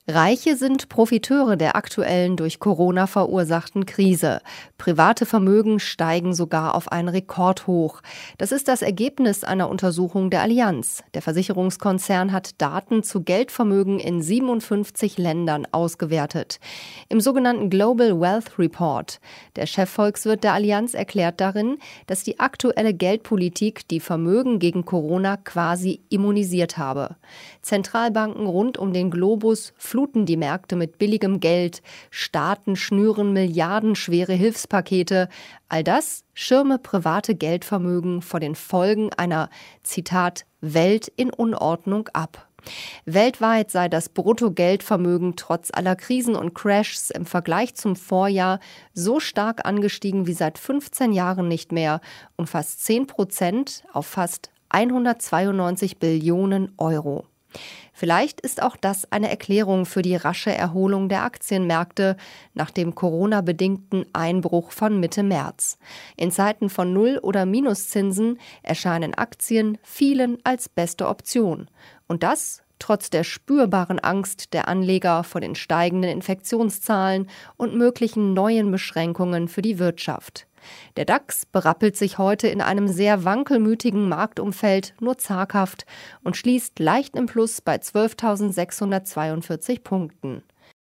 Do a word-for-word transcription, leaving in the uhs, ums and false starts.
Reiche sind Profiteure der aktuellen durch Corona verursachten Krise. Private Vermögen steigen sogar auf ein Rekordhoch. Das ist das Ergebnis einer Untersuchung der Allianz. Der Versicherungskonzern hat Daten zu Geldvermögen in siebenundfünfzig Ländern ausgewertet. Im sogenannten Global Wealth Report. Der Chefvolkswirt der Allianz erklärt darin, dass die aktuelle Geldpolitik die Vermögen gegen Corona quasi immunisiert habe. Zentralbanken rund um den Globus fluten die Märkte mit billigem Geld, Staaten schnüren milliardenschwere Hilfspakete. All das schirme private Geldvermögen vor den Folgen einer, Zitat, Welt in Unordnung ab. Weltweit sei das Bruttogeldvermögen trotz aller Krisen und Crashs im Vergleich zum Vorjahr so stark angestiegen wie seit fünfzehn Jahren nicht mehr, um fast zehn Prozent auf fast hundertzweiundneunzig Billionen Euro. Vielleicht ist auch das eine Erklärung für die rasche Erholung der Aktienmärkte nach dem Corona-bedingten Einbruch von Mitte März. In Zeiten von Null- oder Minuszinsen erscheinen Aktien vielen als beste Option. Und das trotz der spürbaren Angst der Anleger vor den steigenden Infektionszahlen und möglichen neuen Beschränkungen für die Wirtschaft. Der DAX berappelt sich heute in einem sehr wankelmütigen Marktumfeld nur zaghaft und schließt leicht im Plus bei zwölftausendsechshundertzweiundvierzig Punkten.